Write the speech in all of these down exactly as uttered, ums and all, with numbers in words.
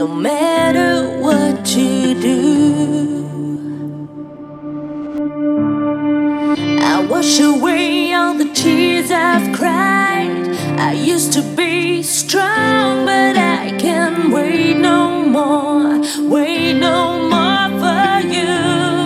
no matter what you do. I wash away all the tears I've cried. I used to be strong, but I can't wait no more, wait no more for you.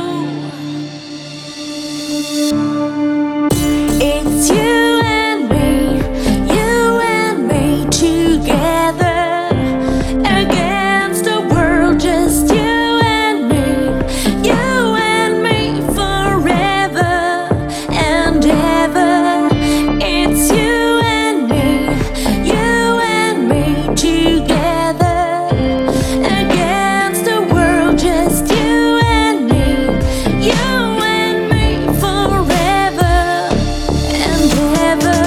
It's you and me, you and me together against the world, just you and me, you and me forever and ever. It's you and me, you and me together against the world, just you and me, you and me forever and ever.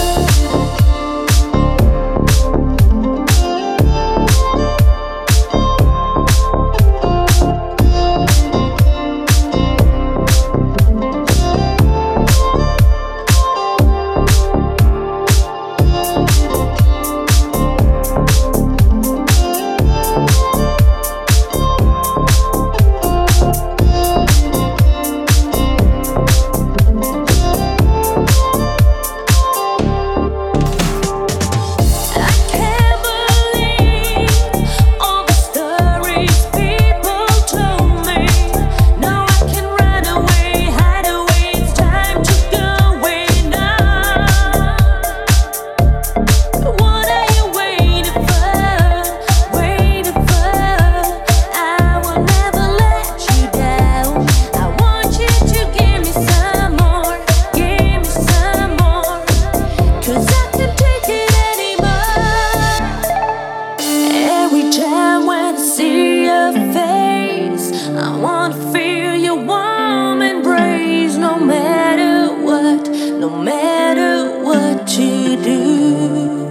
I wanna feel your warm embrace, no matter what, no matter what you do.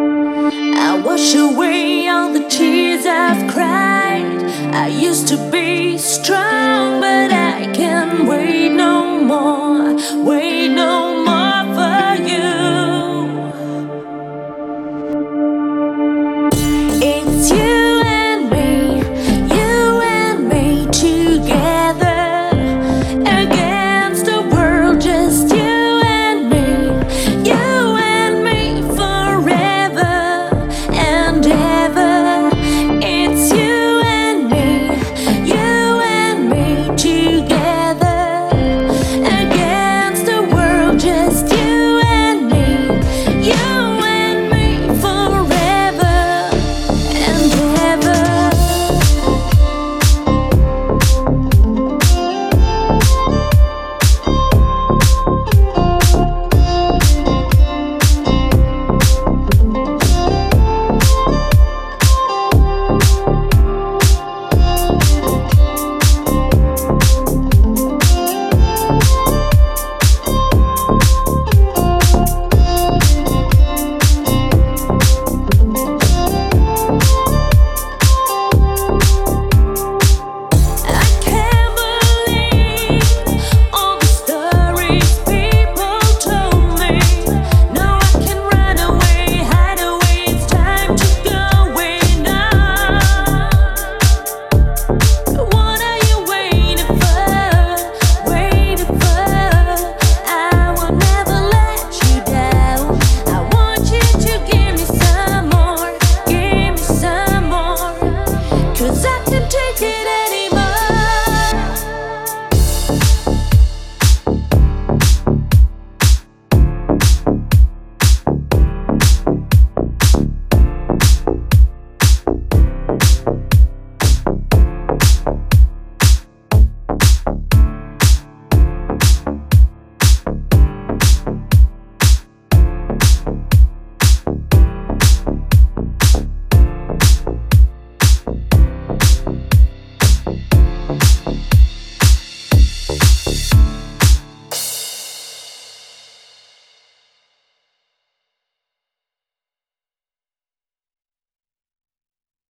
I wash away all the tears I've cried. I used to be